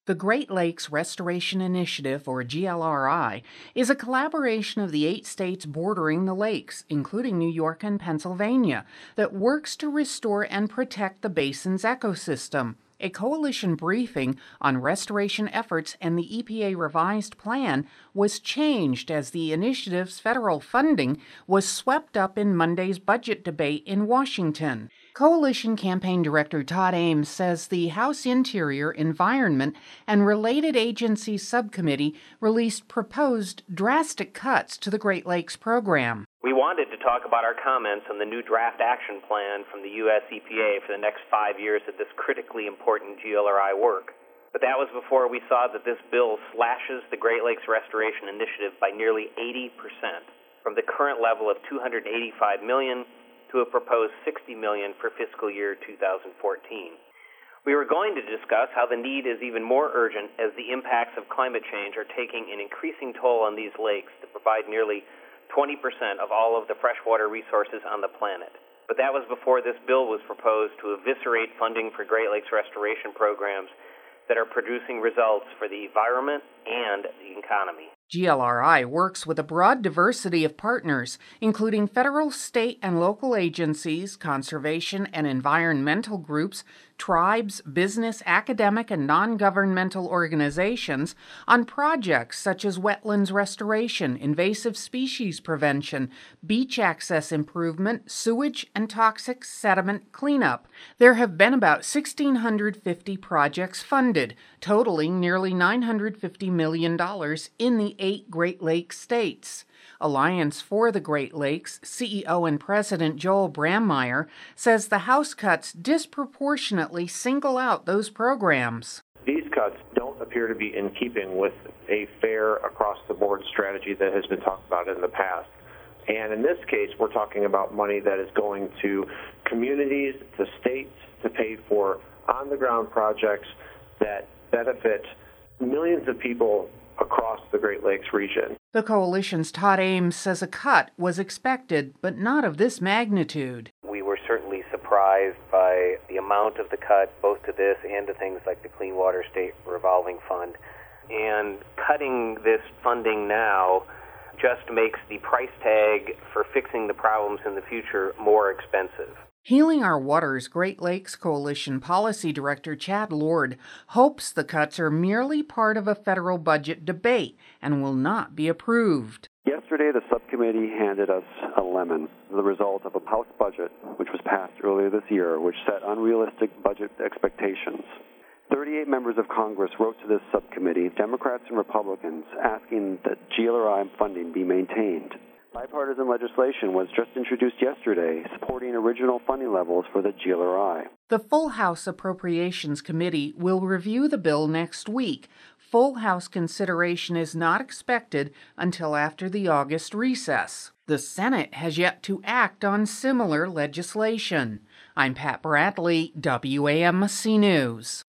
The Great Lakes Restoration Initiative, or GLRI, is a collaboration of the 8 states bordering the lakes, including New York and Pennsylvania, that works to restore and protect the basin's ecosystem. A coalition briefing on restoration efforts and the EPA revised plan was changed as the initiative's federal funding was swept up in Monday's budget debate in Washington. Coalition Campaign Director Todd Ames says the House Interior, Environment, and Related Agencies Subcommittee released proposed drastic cuts to the Great Lakes program. We wanted to talk about our comments on the new draft action plan from the U.S. EPA for the next 5 years of this critically important GLRI work. But that was before we saw that this bill slashes the Great Lakes Restoration Initiative by nearly 80%, from the current level of $285 million to a proposed $60 million for fiscal year 2014. We were going to discuss how the need is even more urgent as the impacts of climate change are taking an increasing toll on these lakes that provide nearly 20% of all of the freshwater resources on the planet. But that was before this bill was proposed to eviscerate funding for Great Lakes restoration programs that are producing results for the environment and the economy. GLRI works with a broad diversity of partners, including federal, state, and local agencies, conservation and environmental groups, tribes, business, academic, and non-governmental organizations on projects such as wetlands restoration, invasive species prevention, beach access improvement, sewage and toxic sediment cleanup. There have been about 1,650 projects funded, totaling nearly $950 million in the 8 Great Lakes states. Alliance for the Great Lakes CEO and President Joel Brandmeier says the House cuts disproportionately single out those programs. These cuts don't appear to be in keeping with a fair across-the-board strategy that has been talked about in the past. And in this case, we're talking about money that is going to communities, to states, to pay for on-the-ground projects that benefit millions of people across the Great Lakes region. The coalition's Todd Ames says a cut was expected, but not of this magnitude. We were certainly surprised by the amount of the cut, both to this and to things like the Clean Water State Revolving Fund. And cutting this funding now just makes the price tag for fixing the problems in the future more expensive. Healing Our Waters Great Lakes Coalition Policy Director Chad Lord hopes the cuts are merely part of a federal budget debate and will not be approved. Yesterday, the subcommittee handed us a lemon, the result of a House budget which was passed earlier this year, which set unrealistic budget expectations. 38 members of Congress wrote to this subcommittee, Democrats and Republicans, asking that GLRI funding be maintained. Bipartisan legislation was just introduced yesterday, supporting original funding levels for the GLRI. The full House Appropriations Committee will review the bill next week. Full House consideration is not expected until after the August recess. The Senate has yet to act on similar legislation. I'm Pat Bradley, WAMC News.